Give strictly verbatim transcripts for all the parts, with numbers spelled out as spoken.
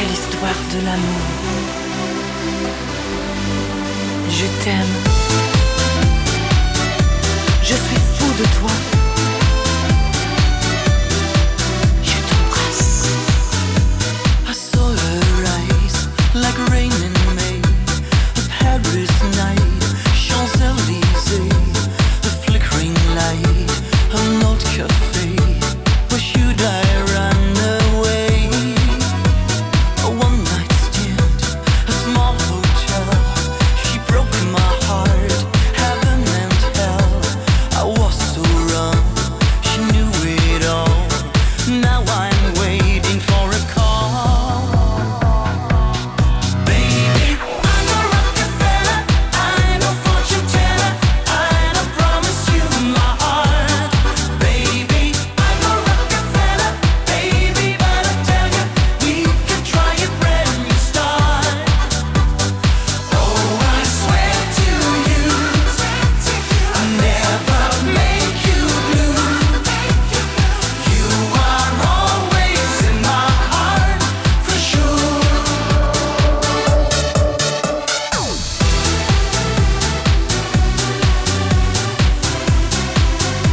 belle histoire de l'amour. Je t'aime. Je suis fou de toi. Je t'embrasse. I saw her eyes like rain in May, a Paris night, Champs-Élysées, a flickering light, an old cafe. Where should I run away? A one night stand, a small hotel. She broke my heart, heaven and hell. I was so wrong, she knew it all. Now I'm waiting for a call. Baby, I'm a Rockefeller, I'm a fortune teller, I don't promise you my heart. Baby, I'm a Rockefeller, baby, but I tell you, we can try a brand new start. Oh, I swear to you, I'll never make you blue. You are always in my heart, for sure.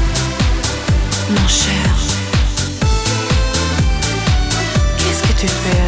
Mon cher, qu'est-ce que tu fais